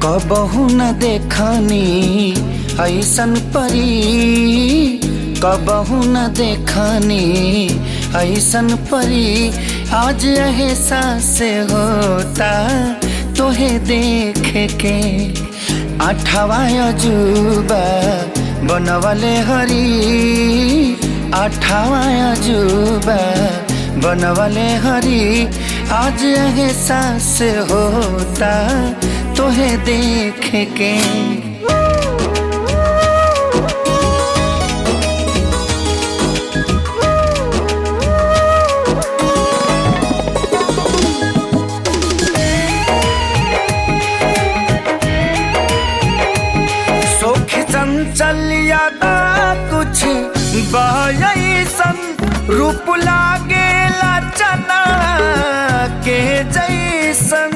कबहू न देखनी ऐसन परी, कबहू न देखनी ऐसन परी। आज एहसास होता तोहे देख के, आठवा अजूबा बनवले हरी, आठवा अजूबा बनवले हरी। आज एहसास होता तोहे देख के। चंचल यादा कुछ बायसन, रूप लागेला चना के जैसन।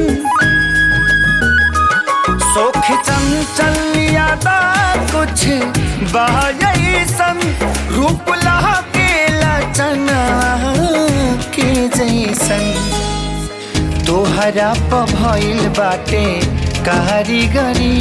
सोख चंचल यादा कुछ बायसन, रूप लागेला चना के जैसन। तोहरा प भइल बाटे कारीगरी,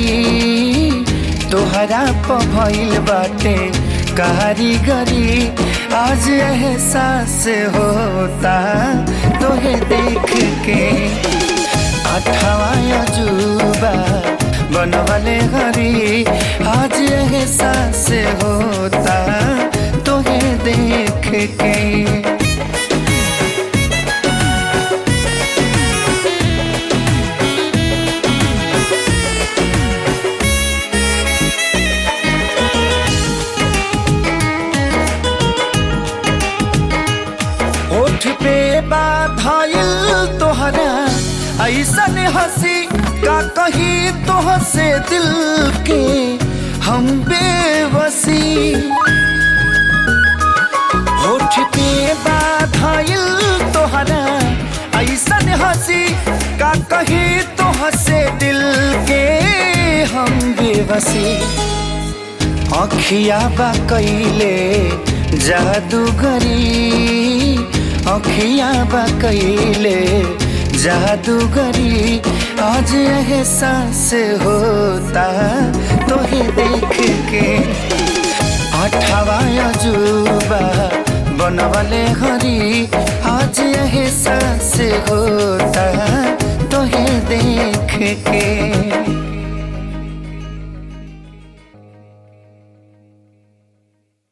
तोहरा प भइल बाटे कारीगरी। आज एहसास होता तोहे देख के, आठवा अजूबा बनवले हरी। आज एहसास होता तोहे देख के। होठ पे बाधाइल तोहरा ऐसन हंसी, का कही तोहसे दिल के हम बेबसी। होठ पे बाधाइल तोहरा ऐसन हंसी, का कही तोहसे दिल के हम बेबसी। अखिया बा कइले जादूगरी, अखिया बा कइले जादूगरी। आज एहसास होता तोहे देख के, आठवा अजूबा बनवले हरी। आज एहसास होता तोहे देख के।